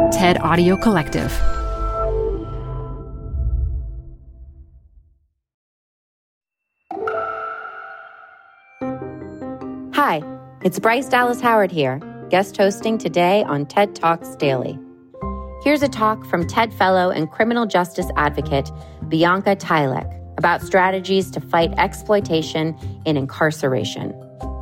TED Audio Collective. Hi, it's Bryce Dallas Howard here, guest hosting today on TED Talks Daily. Here's a talk from TED Fellow and criminal justice advocate Bianca Tylek about strategies to fight exploitation in incarceration.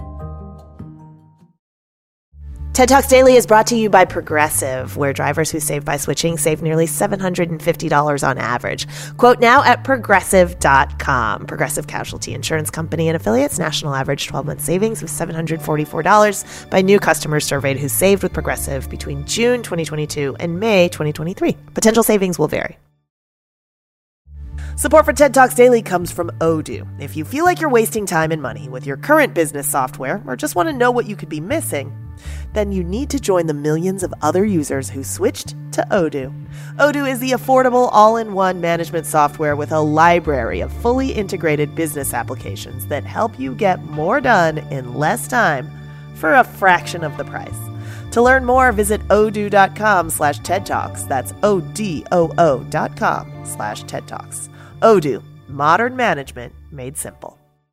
TED Talks Daily is brought to you by Progressive, where drivers who save by switching save nearly $750 on average. Quote now at Progressive.com. Progressive Casualty Insurance Company and affiliates. National average 12-month savings of $744 by new customers surveyed who saved with Progressive between June 2022 and May 2023. Potential savings will vary. Support for TED Talks Daily comes from Odoo. If you feel like you're wasting time and money with your current business software or just want to know what you could be missing, then you need to join the millions of other users who switched to Odoo. Odoo is the affordable all-in-one management software with a library of fully integrated business applications that help you get more done in less time for a fraction of the price. To learn more, visit odoo.com/TED Talks. That's ODOO.com/TED Talks. Odoo, modern management made simple.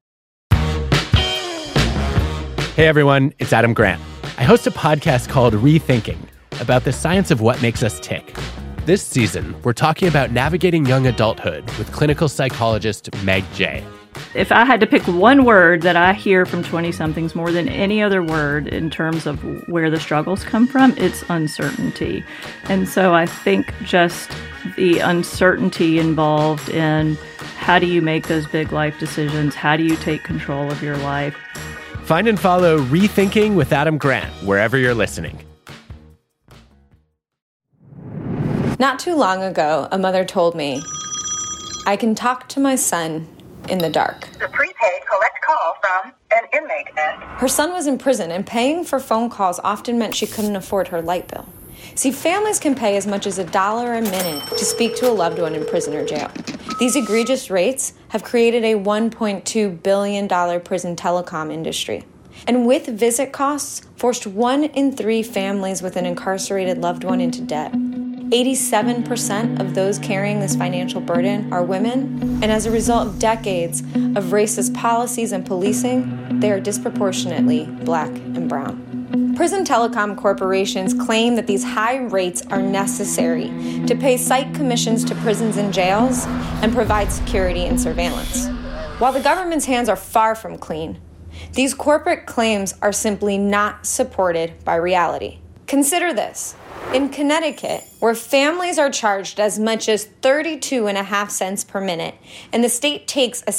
Hey everyone, it's Adam Grant. I host a podcast called Rethinking about the science of what makes us tick. This season, we're talking about navigating young adulthood with clinical psychologist Meg Jay. If I had to pick one word that I hear from 20-somethings more than any other word in terms of where the struggles come from, it's uncertainty. And so I think just the uncertainty involved in how do you make those big life decisions? How do you take control of your life? Find and follow Rethinking with Adam Grant wherever you're listening. Not too long ago, a mother told me, I can talk to my son in the dark. The prepaid collect call from an inmate. Her son was in prison, and paying for phone calls often meant she couldn't afford her light bill. See, families can pay as much as $1 a minute to speak to a loved one in prison or jail. These egregious rates have created a $1.2 billion prison telecom industry. And with visit costs, forced 1 in 3 families with an incarcerated loved one into debt. 87% of those carrying this financial burden are women, and as a result of decades of racist policies and policing, they are disproportionately Black and brown. Prison telecom corporations claim that these high rates are necessary to pay site commissions to prisons and jails and provide security and surveillance. While the government's hands are far from clean, these corporate claims are simply not supported by reality. Consider this. In Connecticut, where families are charged as much as 32.5 cents per minute, and the state takes a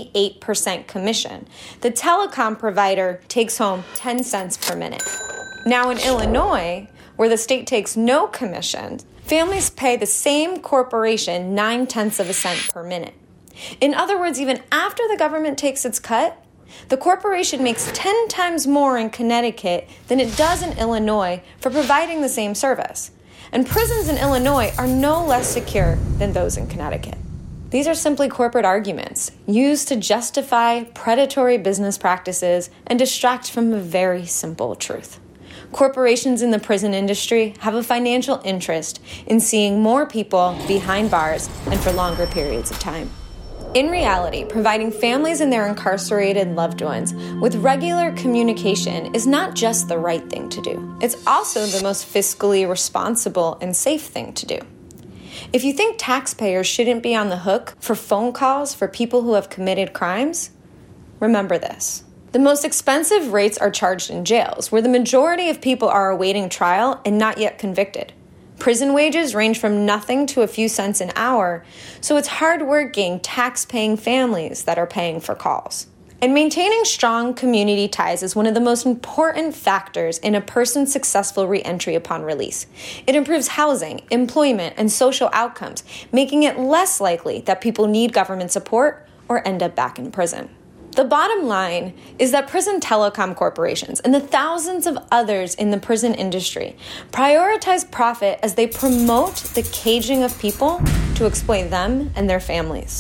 68% commission, the telecom provider takes home 10 cents per minute. Now in Illinois, where the state takes no commission, families pay the same corporation 0.9 cents per minute. In other words, even after the government takes its cut, the corporation makes 10 times more in Connecticut than it does in Illinois for providing the same service. And prisons in Illinois are no less secure than those in Connecticut. These are simply corporate arguments used to justify predatory business practices and distract from a very simple truth. Corporations in the prison industry have a financial interest in seeing more people behind bars and for longer periods of time. In reality, providing families and their incarcerated loved ones with regular communication is not just the right thing to do. It's also the most fiscally responsible and safe thing to do. If you think taxpayers shouldn't be on the hook for phone calls for people who have committed crimes, remember this. The most expensive rates are charged in jails, where the majority of people are awaiting trial and not yet convicted. Prison wages range from nothing to a few cents an hour, so it's hard-working, tax-paying families that are paying for calls. And maintaining strong community ties is one of the most important factors in a person's successful reentry upon release. It improves housing, employment, and social outcomes, making it less likely that people need government support or end up back in prison. The bottom line is that prison telecom corporations and the thousands of others in the prison industry prioritize profit as they promote the caging of people to exploit them and their families.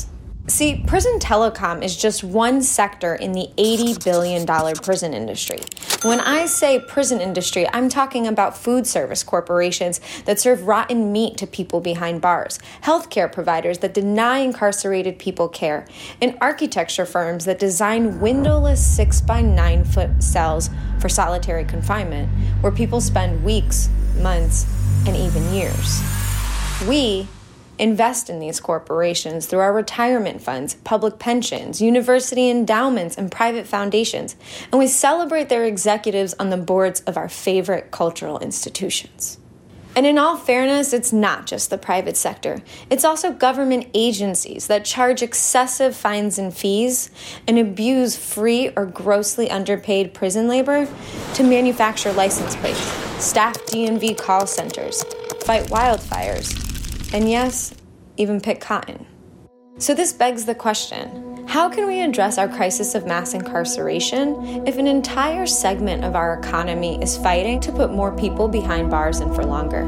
See, prison telecom is just one sector in the $80 billion prison industry. When I say prison industry, I'm talking about food service corporations that serve rotten meat to people behind bars, healthcare providers that deny incarcerated people care, and architecture firms that design windowless 6-by-9-foot cells for solitary confinement, where people spend weeks, months, and even years. We invest in these corporations through our retirement funds, public pensions, university endowments, and private foundations, and we celebrate their executives on the boards of our favorite cultural institutions. And in all fairness, it's not just the private sector. It's also government agencies that charge excessive fines and fees and abuse free or grossly underpaid prison labor to manufacture license plates, staff DMV call centers, fight wildfires, and yes, even pick cotton. So this begs the question, how can we address our crisis of mass incarceration if an entire segment of our economy is fighting to put more people behind bars and for longer?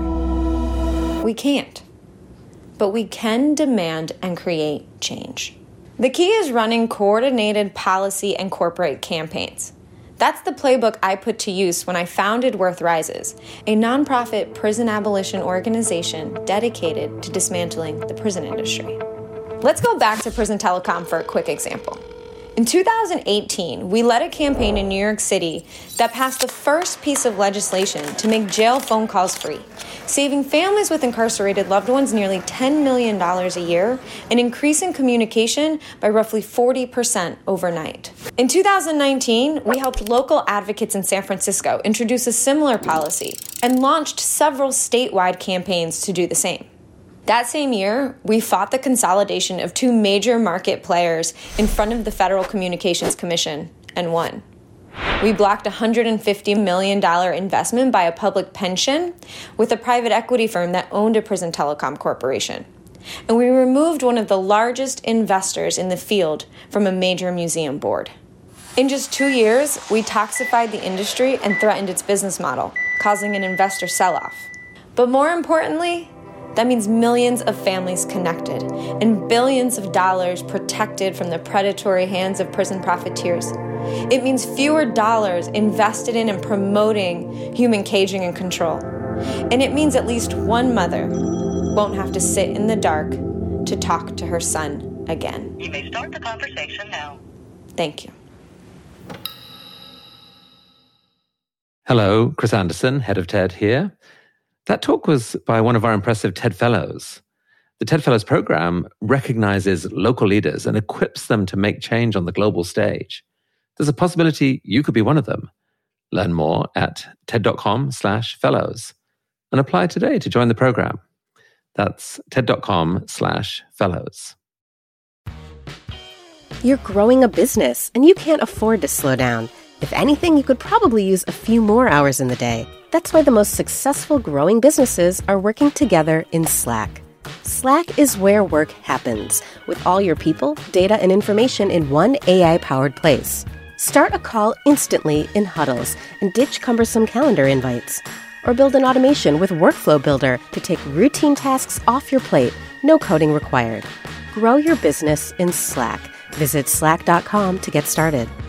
We can't. But we can demand and create change. The key is running coordinated policy and corporate campaigns. That's the playbook I put to use when I founded Worth Rises, a nonprofit prison abolition organization dedicated to dismantling the prison industry. Let's go back to prison telecom for a quick example. In 2018, we led a campaign in New York City that passed the first piece of legislation to make jail phone calls free, saving families with incarcerated loved ones nearly $10 million a year and increasing communication by roughly 40% overnight. In 2019, we helped local advocates in San Francisco introduce a similar policy and launched several statewide campaigns to do the same. That same year, we fought the consolidation of two major market players in front of the Federal Communications Commission and won. We blocked a $150 million investment by a public pension with a private equity firm that owned a prison telecom corporation. And we removed one of the largest investors in the field from a major museum board. In just 2 years, we toxified the industry and threatened its business model, causing an investor sell-off. But more importantly, that means millions of families connected and billions of dollars protected from the predatory hands of prison profiteers. It means fewer dollars invested in and promoting human caging and control. And it means at least one mother won't have to sit in the dark to talk to her son again. You may start the conversation now. Thank you. Hello, Chris Anderson, head of TED here. That talk was by one of our impressive TED Fellows. The TED Fellows program recognizes local leaders and equips them to make change on the global stage. There's a possibility you could be one of them. Learn more at ted.com/fellows and apply today to join the program. That's ted.com/fellows. You're growing a business and you can't afford to slow down. If anything, you could probably use a few more hours in the day. That's why the most successful growing businesses are working together in Slack. Slack is where work happens, with all your people, data, and information in one AI-powered place. Start a call instantly in huddles and ditch cumbersome calendar invites. Or build an automation with Workflow Builder to take routine tasks off your plate, no coding required. Grow your business in Slack. Visit slack.com to get started.